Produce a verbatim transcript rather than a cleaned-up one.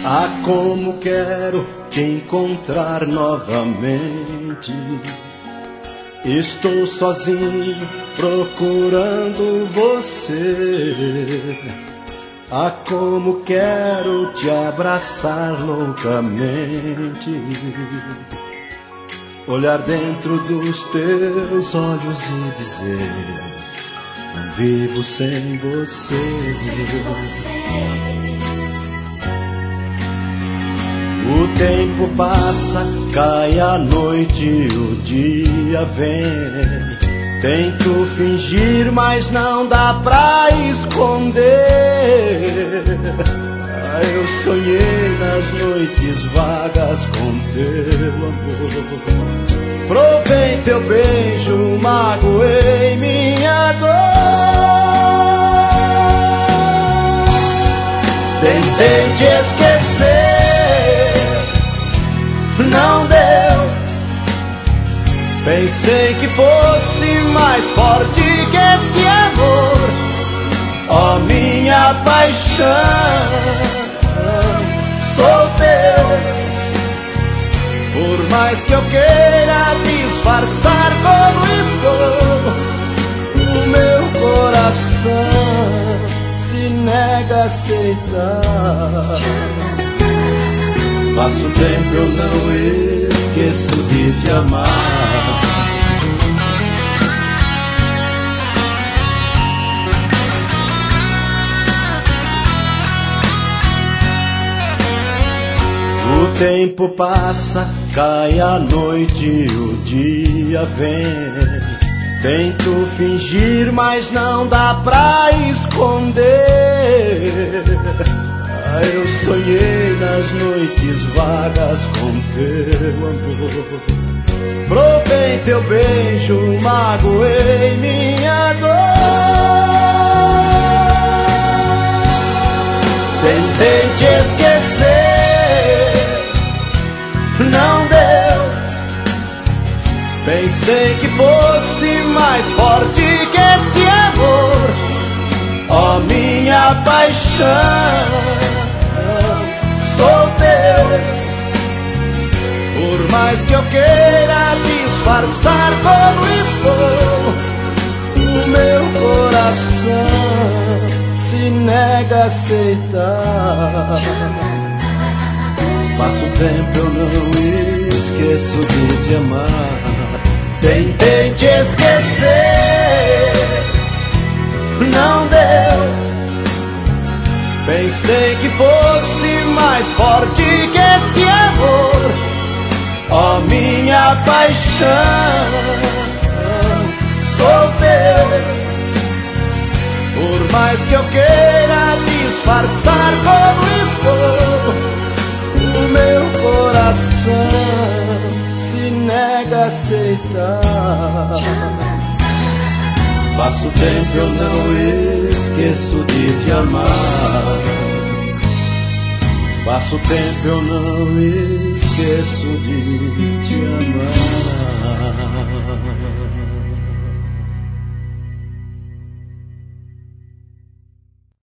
Ah, como quero te encontrar novamente. Estou sozinho procurando você. Ah, como quero te abraçar loucamente, olhar dentro dos teus olhos e dizer: não vivo sem você. Sem você. O tempo passa, cai a noite, o dia vem. Tento fingir, mas não dá pra esconder. Ah, eu sonhei nas noites vagas com teu amor. Provei teu beijo, magoei minha dor. Tentei te esquecer, não deu. Pensei que fosse mais forte que esse amor. Ó, minha paixão, sou teu. Por mais que eu queira disfarçar como estou, o meu coração se nega a aceitar. Passo tempo, eu não esqueço de te amar. O tempo passa, cai a noite, o dia vem. Tento fingir, mas não dá pra esconder. Ah, eu sonhei nas noites vagas com teu amor. Provei teu beijo, magoei minha dor. Tentei te esquecer, não deu. Pensei que fosse mais forte que esse amor. Ó, minha paixão, sou teu. Por mais que eu queira disfarçar como estou, o meu coração se nega a aceitar. Passo tempo, eu não esqueço de te amar. Tentei te esquecer, não deu. Pensei que fosse mais forte que esse amor. Ó, minha paixão, sou teu. Por mais que eu queira disfarçar como estou, o meu coração se nega a aceitar. Passo tempo, eu não esqueço de te amar. Passo tempo, eu não esqueço de te amar.